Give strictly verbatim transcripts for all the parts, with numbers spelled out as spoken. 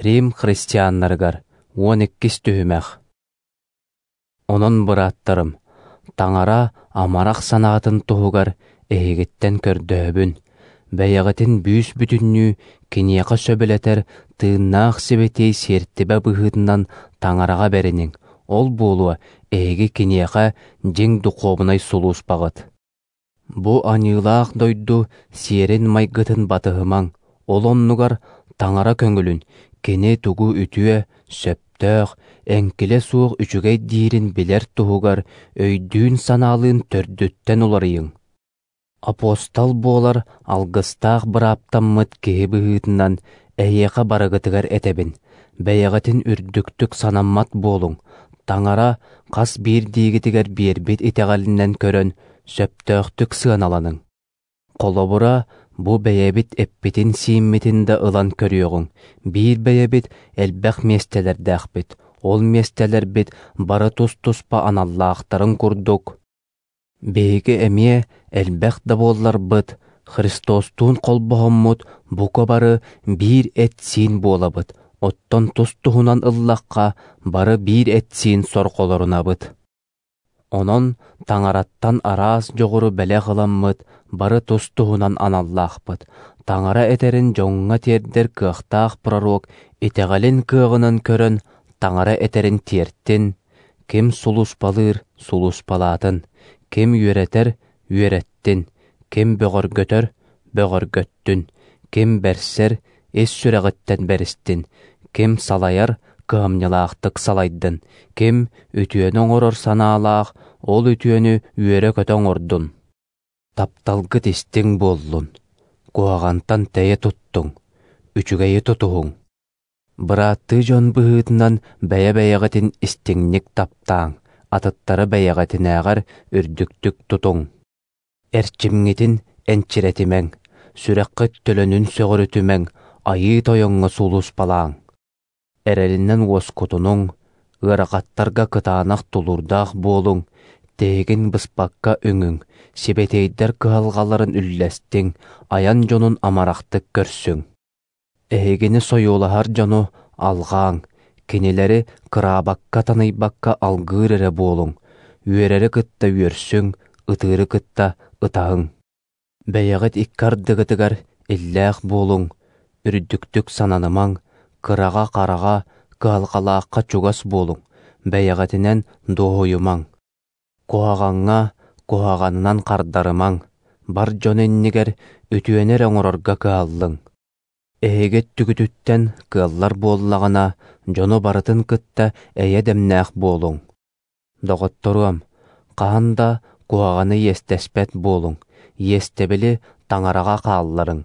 Рим христианнаргар он иккис түһүмэх. Онон быраттарым, таңара амарах санаатын туһугар эһигиттен көрдөһөбүн. Бәйәгытин бүүс бүтүннүү кинияқа сөбелетер тыыннаах сибетей сертибе быһыытынан таңарага беринин. Ол буолуа эһиги кинияқа жиң духовнай сулууспагыт. Бу аньылаах дойду сиерин майгытын батыһымаң. Ол оннугар таңара көңүлүн кини тугу үтүө сөптөөх эңкиле суох үчүгэй диирин билер туһугар өйдүүн санаалыын төрдүттен уларыйың. Апостол буолар алгыстаах бырааптаммыт киһи быһыытынан эйэқа барагытыгар этебин. Бэйэҕэтин үрдүктүк санаммат буолуң. Таңара хас биир диигитигэр биэрбит итеҕэлинэн көрөн сөптөөхтүк сыаналаның. Холобура бу бэйэбит эппитин сииммитин да ылан көрүөҕүң. Биир бэйэбит элбэх местелердээхпит. Ол местелербит бары тус-туспа аналлаахтарын курдук. Беги эмие элбэх да буолларбыт. Христостуун колбоһоммут бука бары биир этсиин буолабыт. Оттон тустуһунан ыллахха бары биир этсиин сорхолорунабыт. Онон таңараттан араас жоғуру бэлэ кыламмыт, бары тустуһунан аналлаахпыт. Таңара этерин жоңҥа тиэрдер кыахтаах пророк итеҕэлин кыаҕынан көрөн таңара этерин тиэртин. Ким сулуспалыыр сулуспалаатын, ким үөретер үөреттин, ким бөҕөргөтөр бөҕөргөттүн, ким берсер эс сүрэҕиттэн беристин, ким салайар кыамнялаахтык салайдын, ким үтүөн оҥорор санаалаах ол үтүөнү үөрэ көтөң ордун. Тапталгыт истиң буоллун, куағантан тәйе туттуң, үчүгэйи тутуһуң. Быраатты жон быһыытынан бэйэ-бэйэҕэтин истиңник таптааң, атыттары бэйэҕэтинээҕэр үрдүктүк тутуң. Эрчимҥитин энчиретимэң, сүрэххит төлөнүн сөҕөрүтүмэң, айыы тойоҥҥо сулууспалааң. Эрэлиннэн уоскутунуң, ыаракаттарга кытаанах тулурдаах буолуң, тээгин быспакка үҥүң, сибетейдер кыһалҕаларын үллэстиң, аян дьонун амарахтык көрсүң. Эһигини сойуулаһар дьону алҕааң, кинилери кыраабакка таныйбакка алгыыр эрэ буолуң, үөрери кытта үөрсүң, ытыыры кытта ытаһыҥ. Бэйэҕит иккардыгытыгар иллээх буолуң, үрдүктүк сананымаң, кырага карага кыалҕалаахха чугас буолуң, бэйэҕэтинэн дуоһуйумаң. Куһаҕаҥҥа куһаҕанынан хардарымаң, бар дьон иннигэр үтүөнэр оҥорорга кыаллыҥ. Эһигит түгүтүттэн кыаллар буоллаҕына дьону барытын кытта эйэ дэмнээх буолуң. Доҕотторуам, хаһан куһаҕаны иэстэспэт буолуң, иэстэбили таңарага хаалларың.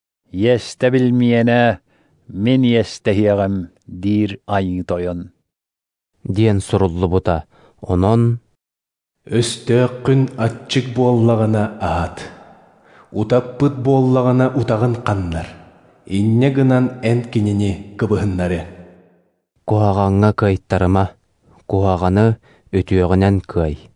Иэстэ мен иэстэһиэҕэм диир айы тойон. Диэн суруллубута, онон өстөөхкүн атчык буоллаҕына аат, утаппыт буоллаҕына утағын ханнар, инне гынан эн кинини кыбыһыннары. Куһаҕаҥҥа кыайттарыма, куһаҕаны өтүөҕүнэн кыай.